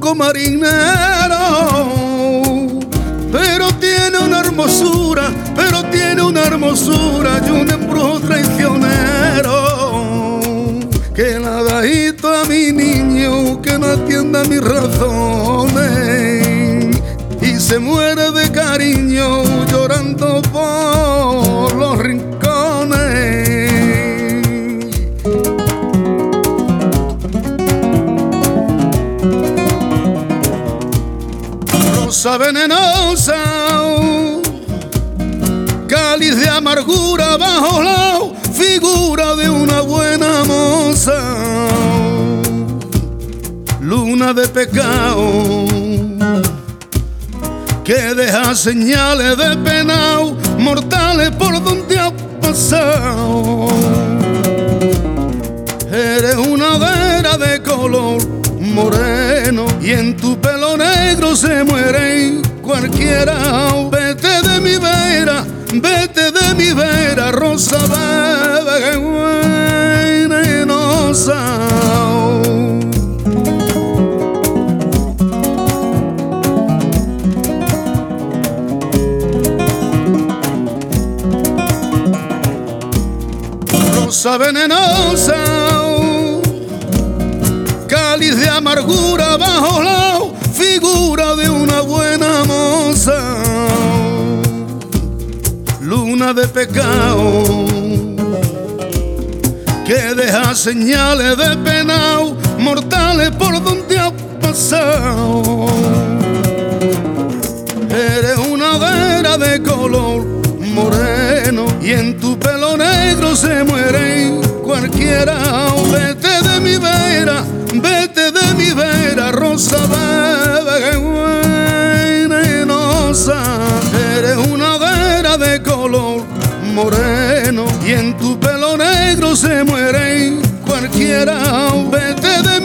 barco marinero, pero tiene una hermosura y un embrujo traicionero, que le ha dado a mi niño que no atienda mis razones y se muere de cariño llorando por los rincones. Rosa venenosa, cáliz de amargura bajo la figura de una buena moza, luna de pecado que deja señales de penao mortales por donde ha pasado. Eres una vera de color moreno y en tu pelo negro se muere cualquiera. Vete de mi vera, rosa venenosa. Rosa venenosa, cáliz de amargura bajo la figura de una buena moza, luna de pecado que deja señales de penao mortales por donde ha pasado. Eres una vera de color moreno y en tu pelo negro se muere cualquiera. Vete de mi vera, rosa venenosa. Eres una vera de color moreno y en tu pelo negro se muere cualquiera. Vete de